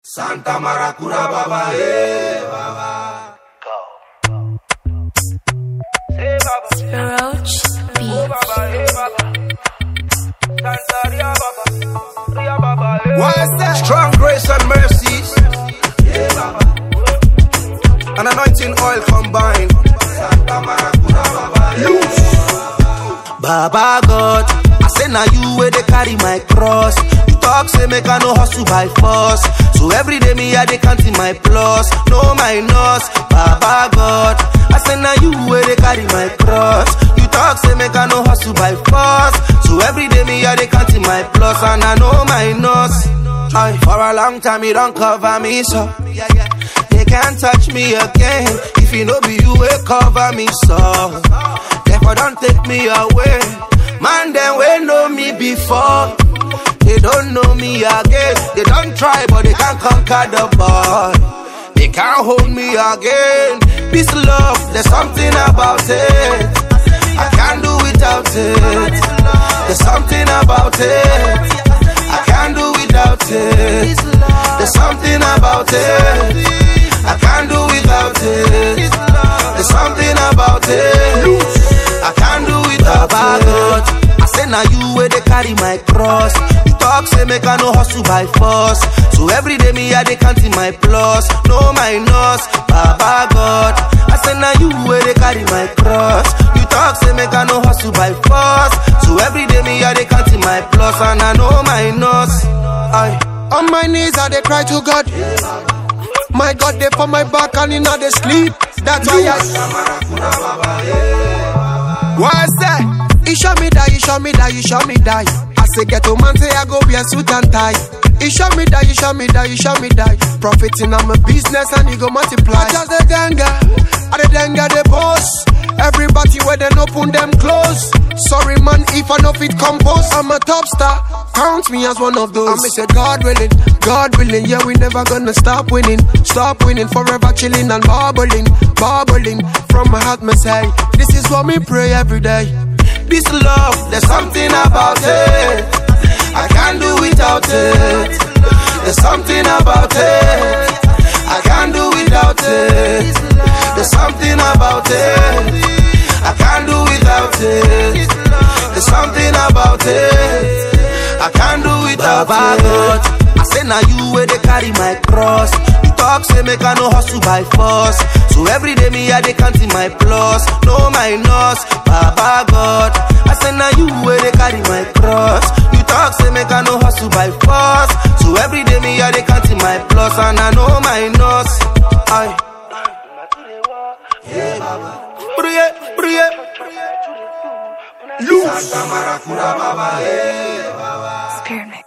Santa Maracura Baba, Baba. Roach What's that? Strong grace and mercies, and anointing oil combined. Santa Maracura Baba, Baba God, I say now you where they carry my cross. You talk say make I no hustle by force. So every day me I dey counting my plus, no minus. Baba God, I say now you where they carry my cross. You talk say make I no hustle by force. So every day me I dey counting my plus and I know minus. Aye, for a long time you don't cover me so. They can't touch me again. If you know be you will cover me so. Therefore don't take me away. Man them will know me before. They don't know me again. They don't try but they can't conquer the boy. They can't hold me again. Peace love, there's something about it. I can't do without it. There's something about it. I can't do without it. There's something about it. I can't do without it. There's something about it. I can't do without it. I say now you where they carry my cross. You talk say make I no hustle by force. So every day me I dey counting my plus, no minus. Baba God, I say now you where they carry my cross. You talk say make I no hustle by force. So every day me I dey counting my plus and I know minus. Aye. On my knees I dey cry to God. My God they for my back and in they sleep. That's why What's that? He show me die, you show me die, you show me die. I say get to man say I go wear suit and tie. He show me die, you show me die, you show me die. Profiting on my business and he go multiply. I just the denga, the boss. Everybody where they open them close. Sorry man if I know fit compose. I'm a top star, count me as one of those. I may say God willing, yeah we never gonna stop winning. Stop winning, forever chilling and bubbling. From my heart me say, this is what me pray every day. This love, there's something about it. I can't do without it. There's something about it. I can't do without it. There's something about it. I can't do without it. There's something about it. I can't do without it. I say now you where they carry my cross. You talk say make I no hustle by force. So every day me I dey counting my plus, no minus. Baba God, I say now you where they carry my cross. You talk say make I no hustle by force. So every day me I dey counting my plus and I know minus. Aye. Santa Maracura Baba, Baba. Spearmint.